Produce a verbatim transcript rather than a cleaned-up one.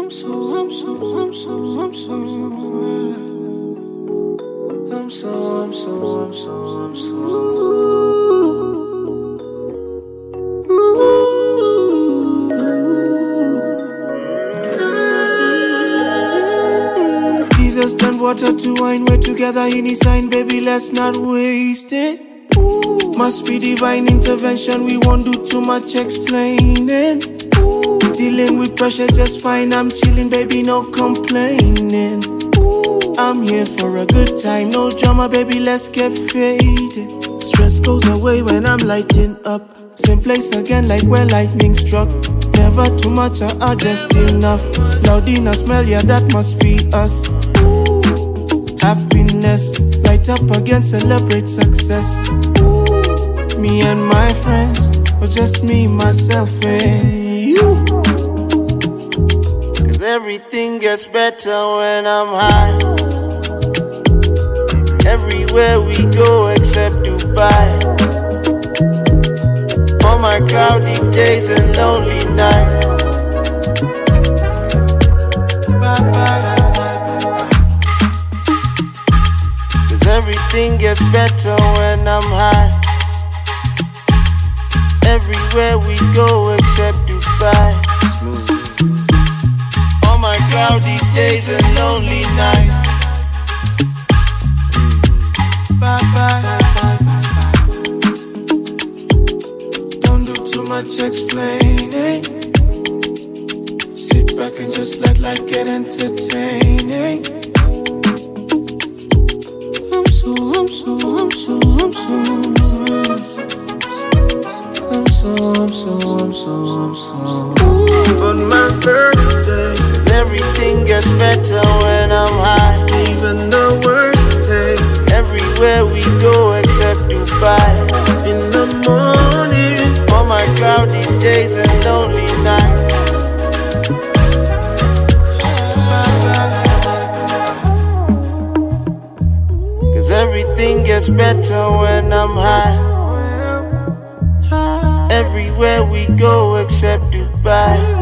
I'm so, I'm so, I'm so, I'm so, I'm so, I'm so, I'm so, I'm so. Jesus turned water to wine, we're together in his sign, baby, let's not waste it. Must be divine intervention, we won't do too much explaining. Dealing with pressure just fine, I'm chilling, baby, no complaining. I'm here for a good time, no drama, baby, let's get faded. Stress goes away when I'm lighting up. Same place again like where lightning struck. Never too much or just enough. Loud in a smell, yeah, that must be us. Happiness, light up again, celebrate success. Me and my friends, or just me, myself, and you. Cause everything gets better when I'm high. Everywhere we go except Dubai. On my cloudy days and lonely nights. Bye bye. Cause everything gets better when I'm high. Everywhere we go except Dubai. On my cloudy days and lonely nights. Bye bye, bye bye, bye. Don't do too much explaining. Sit back and just let life get entertaining. I'm so, I'm so, I'm so, I'm so. I'm so, I'm so, I'm so, I'm so. On my birthday, cause everything gets better when I'm high. Even the worst day, everywhere we go except Dubai. In the morning, on my cloudy days and lonely nights. Cause everything gets better when I'm high. Everywhere we go except Dubai.